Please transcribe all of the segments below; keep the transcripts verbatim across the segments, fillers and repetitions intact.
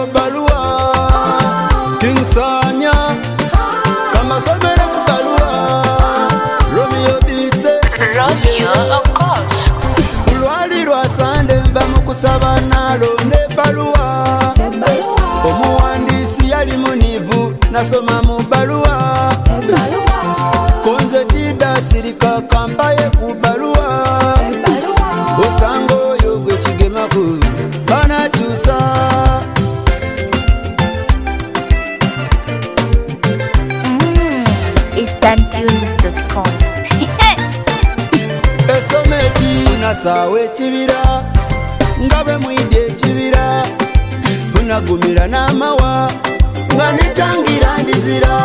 baluwa Kingsanya Kamasomere ku baluwa Romeo Bise Romeo of course Kulwali lwa Sande mba mukusaba nalonde baluwa Omuwandiisi yali munivu nasoma mu baluwa Konze tida sirika kampaye ku baluwa Osanga oyo gwe kigemaku banakyusa Eastern Tunes dot com Esometi nasawe ekibira nga bwe mwidde ekibira bunagumira n'amawa nga netangira ndizira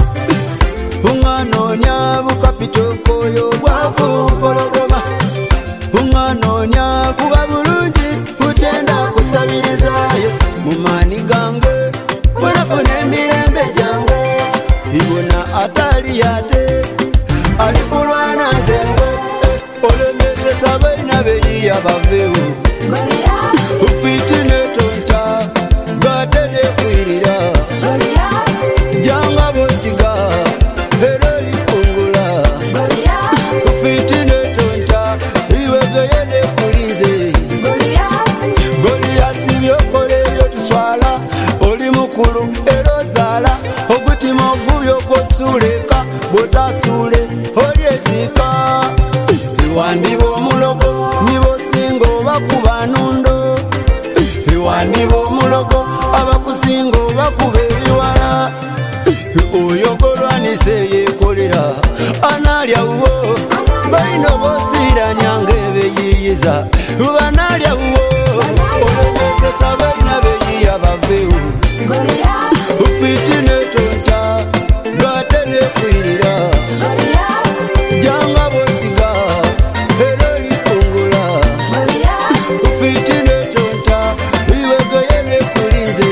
unganoonya bukapito koyo bwavu mpologoma unganoonya kuba bulungi kutenda kusabirizayo mu maani gange bwenafuna emirembe gyange ibona atali yate alikulwana nzengo olemesesa baina beyiya bavewo ufitine tonta gate nekwirira janga bosiga era likungula ufitine tonta iwegeye nekulize Goliyasi byokole ebyo tuswala oli mukulu era ozaala ogutima ogubyo gwosuuleka bwotasuule oli ezika iwandiba omulogo nibosinga obakuba nundo iwandiba omulogo abakusinga obakuba ebiwala oyogolwanise yekolera analyawo balina obosiiranyanga ebeyiyiza banalyawo olwesesa balina beyiya bavewo ufitine tonta gate nekwirira janga bosiga era likungula ufitine tonta iwegeye nekulinze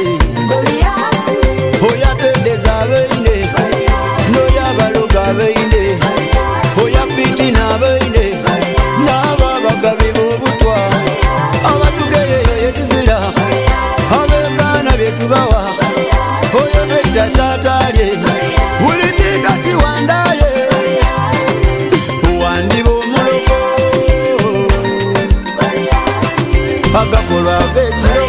oyatendeza abeine noyabaloga abeine oyafitina abeine n'ababagabi b'obutwa abatugeyeyo yetuzira abengana byetubawa oyo betta kyatalye buli kintu kiwandaye wandiba omulogo agakolwa ag'ekiro